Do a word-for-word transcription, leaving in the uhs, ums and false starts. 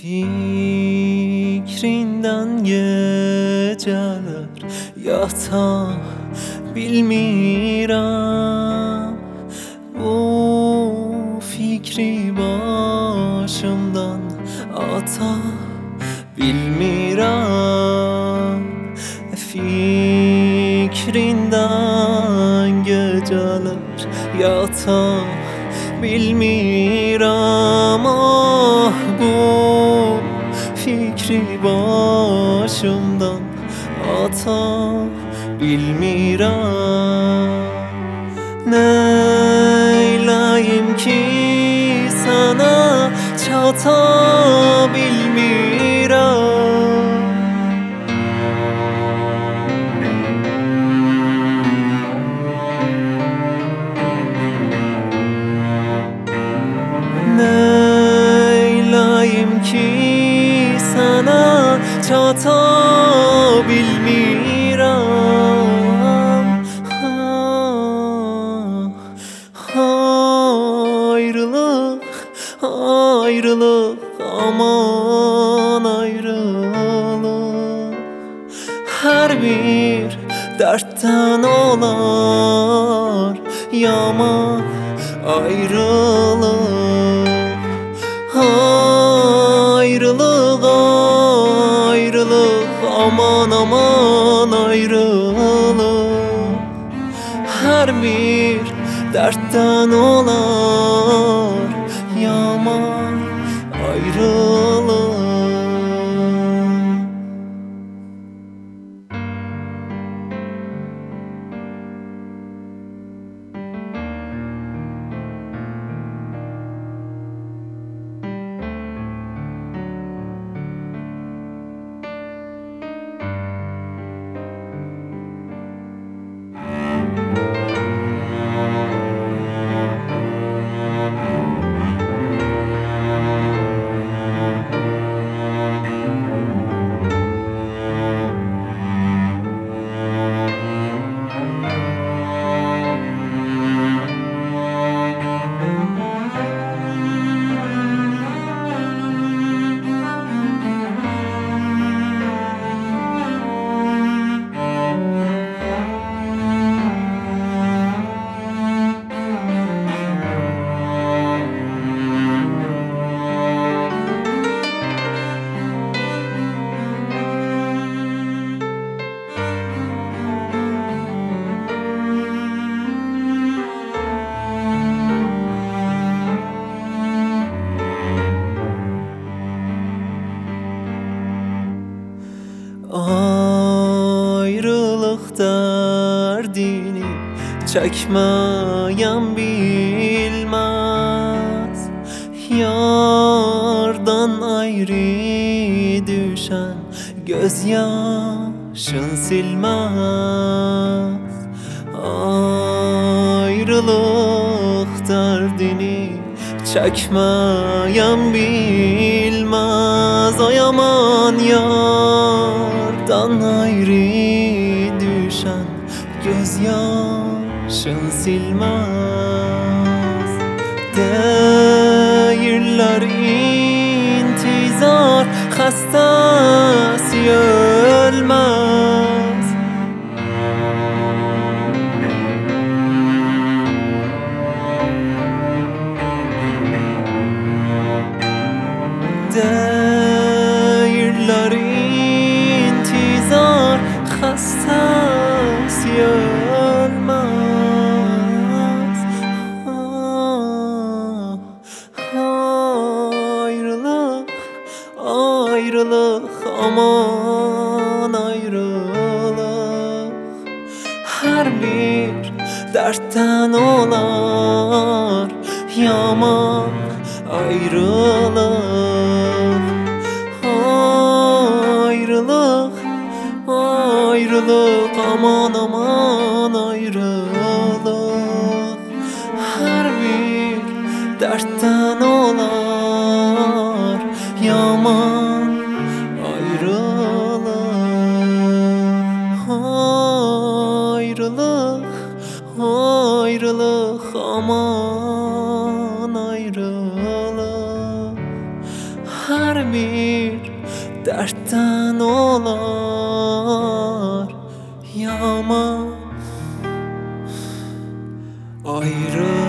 Fikrinden geceler yata bilmirəm. Bu fikri başımdan ata bilmirəm. Fikrinden geceler yata bilmirəm. Ah, bu fikri başımdan ata bilmirəm. Neyləyim ki sana çata bilmirəm. Neyləyim ki sana çata bilmirəm. Ayrılıq, ayrılıq, aman ayrılıq. Hər bir dərddən olar yaman ayrılıq. Ayrılıq, ayrılıq, aman aman ayrılıq. Hər bir dərddən olar yaman ayrılıq. Ayrılıq dərdini çəkməyəm bilməz. Yardan ayrı düşən göz yaşın silməz. Ayrılıq dərdini çəkməyəm bilməz. Ay aman yardan ayrı düşən göz yaşın silməz. Deyirlər intizar xəstəsi ölməz. Deyirlər intizar xəstəsi ölməz. Ayrılıq, ayrılıq, aman ayrılıq. Hər bir dərddən olar yaman ayrılıq. Ayrılıq, ayrılıq, aman aman ayrılıq. Hər bir dərddən olar yaman ayrılıq. Ayrılıq, ayrılıq, aman ayrılıq. Her bir dertten olar yaman. Ayrı